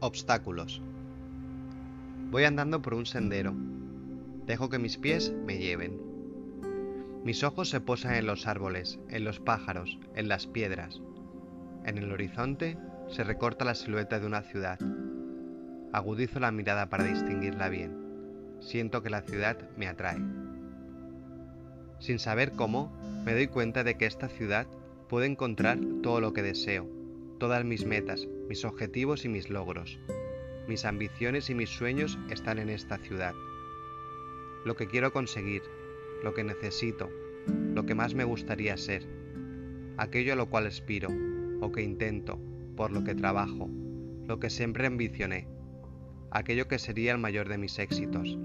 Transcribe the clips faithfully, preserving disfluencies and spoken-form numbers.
Obstáculos. Voy andando por un sendero. Dejo que mis pies me lleven. Mis ojos se posan en los árboles, en los pájaros, en las piedras. En el horizonte se recorta la silueta de una ciudad. Agudizo la mirada para distinguirla bien. Siento que la ciudad me atrae. Sin saber cómo, me doy cuenta de que esta ciudad puede encontrar todo lo que deseo, todas mis metas, mis objetivos y mis logros. Mis ambiciones y mis sueños están en esta ciudad. Lo que quiero conseguir, lo que necesito, lo que más me gustaría ser, aquello a lo cual aspiro, o que intento, por lo que trabajo, lo que siempre ambicioné, aquello que sería el mayor de mis éxitos.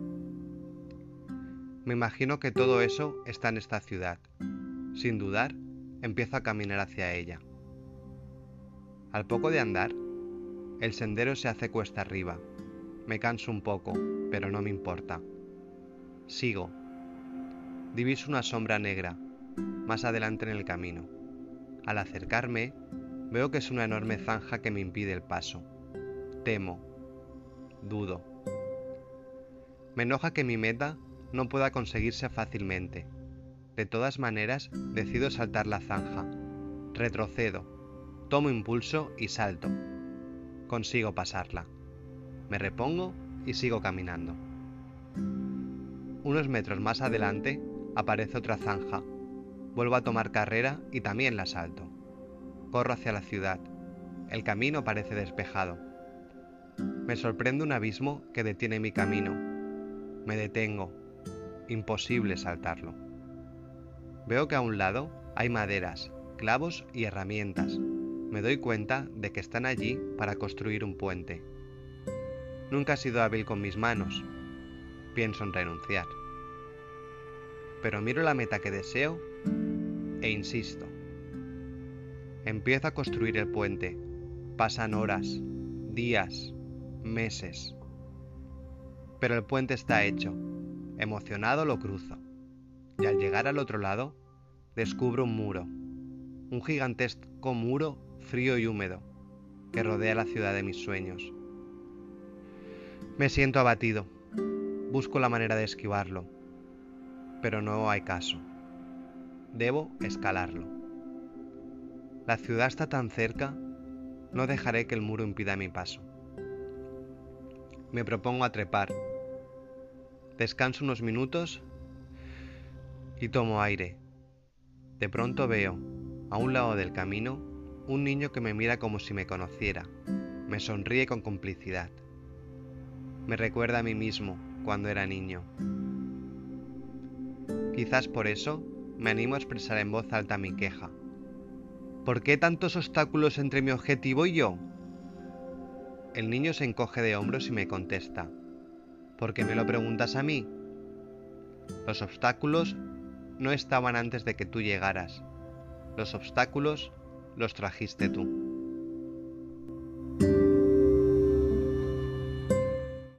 Me imagino que todo eso está en esta ciudad. Sin dudar, empiezo a caminar hacia ella. Al poco de andar, el sendero se hace cuesta arriba. Me canso un poco, pero no me importa. Sigo. Diviso una sombra negra, más adelante en el camino. Al acercarme, veo que es una enorme zanja que me impide el paso. Temo. Dudo. Me enoja que mi meta no pueda conseguirse fácilmente. De todas maneras, decido saltar la zanja. Retrocedo. Tomo impulso y salto. Consigo pasarla. Me repongo y sigo caminando. Unos metros más adelante aparece otra zanja. Vuelvo a tomar carrera y también la salto. Corro hacia la ciudad. El camino parece despejado. Me sorprende un abismo que detiene mi camino. Me detengo. Imposible saltarlo. Veo que a un lado hay maderas, clavos y herramientas. Me doy cuenta de que están allí para construir un puente. Nunca he sido hábil con mis manos. Pienso en renunciar. Pero miro la meta que deseo e insisto. Empiezo a construir el puente. Pasan horas, días, meses. Pero el puente está hecho. Emocionado lo cruzo. Y al llegar al otro lado, descubro un muro. Un gigantesco muro frío y húmedo que rodea la ciudad de mis sueños. Me siento abatido. Busco la manera de esquivarlo. Pero no hay caso. Debo escalarlo. La ciudad está tan cerca, no dejaré que el muro impida mi paso. Me propongo a trepar. Descanso unos minutos y tomo aire. De pronto veo, a un lado del camino, un niño que me mira como si me conociera. Me sonríe con complicidad. Me recuerda a mí mismo cuando era niño. Quizás por eso me animo a expresar en voz alta mi queja. ¿Por qué tantos obstáculos entre mi objetivo y yo? El niño se encoge de hombros y me contesta. ¿Por qué me lo preguntas a mí? Los obstáculos no estaban antes de que tú llegaras. Los obstáculos los trajiste tú.